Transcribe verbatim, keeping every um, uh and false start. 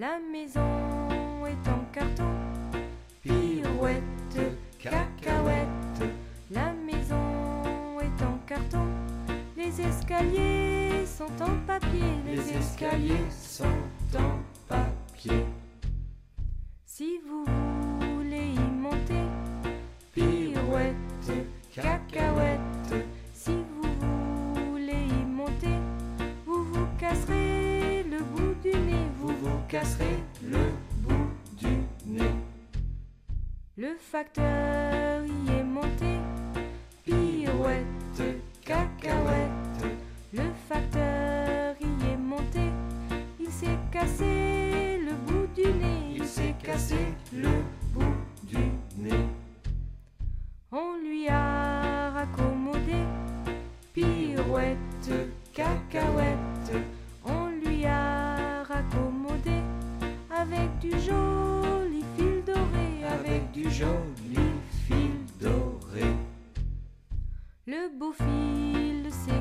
La maison est en carton, pirouette, cacahuète. La maison est en carton, les escaliers sont en papier, Les escaliers sont en papier. Si vous voulez y monter, pirouette, cacahuète. Si vous voulez y monter, vous vous casserez le bout du nez, Vous vous casserez le bout du nez. Le facteur y est monté, pirouette, cacahuète. Le facteur y est monté, il s'est cassé le bout du nez. Il s'est cassé le bout du nez. On lui a raccommodé, pirouette, cacahuète. On lui a raccommodé avec du joli fil doré, Avec du joli fil doré. le beau fil s'est